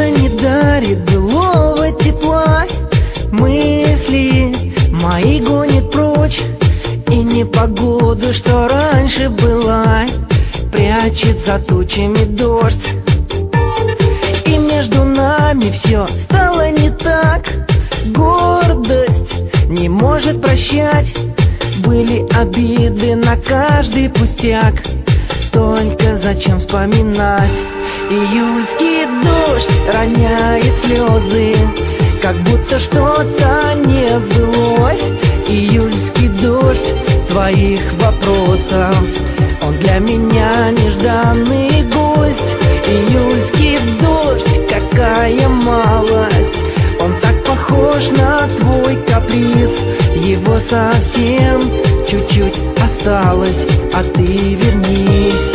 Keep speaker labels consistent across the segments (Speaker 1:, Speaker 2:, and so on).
Speaker 1: не дарит былого тепла. Мысли мои гонит прочь, и непогода, что раньше была, прячет за тучами дождь. И между нами все стало не так. Гордость не может прощать. Были обиды на каждый пустяк. Только зачем вспоминать? Июльский дождь роняет слезы, как будто что-то не сбылось. Июльский дождь твоих вопросов, он для меня нежданный гость. Июльский дождь, какая малость, он так похож на твой каприз. Его совсем чуть-чуть осталось, а ты вернись.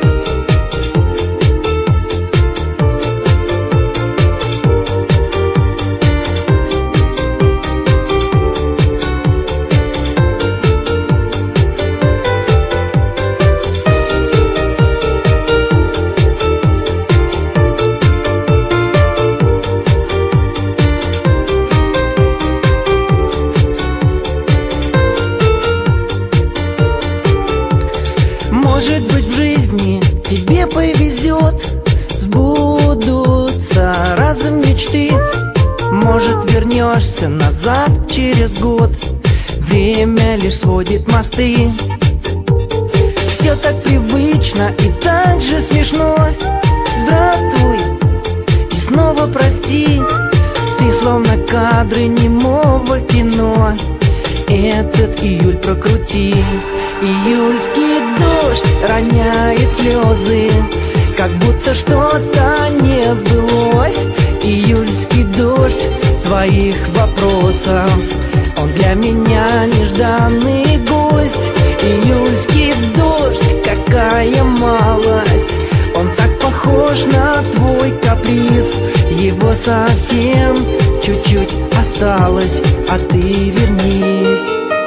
Speaker 1: Может быть, в жизни тебе повезет, сбудутся разом мечты. Может, вернешься назад через год, время лишь сводит мосты. Все так привычно и так же смешно. Здравствуй и снова прости. Ты словно кадры немого кино. Этот июль прокрути. Июльский дождь роняет слезы, как будто что-то не сбылось. Июльский дождь твоих вопросов, он для меня нежданный гость. Июльский дождь, какая малость, он так похож на твой каприз. Его совсем чуть-чуть осталось, а ты вернись.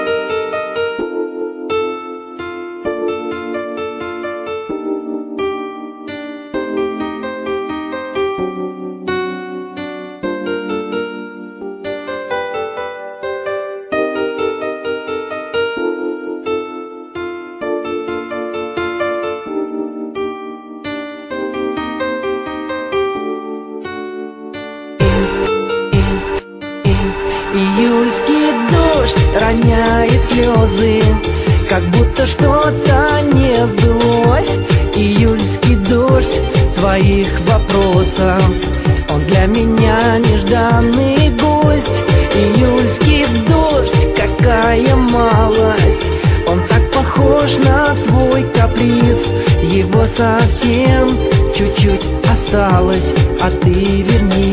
Speaker 1: Июльский дождь роняет слезы, как будто что-то не сбылось. Июльский дождь твоих вопросов, он для меня нежданный гость. Июльский дождь, какая малость, он так похож на твой каприз. Его совсем чуть-чуть осталось, а ты вернись.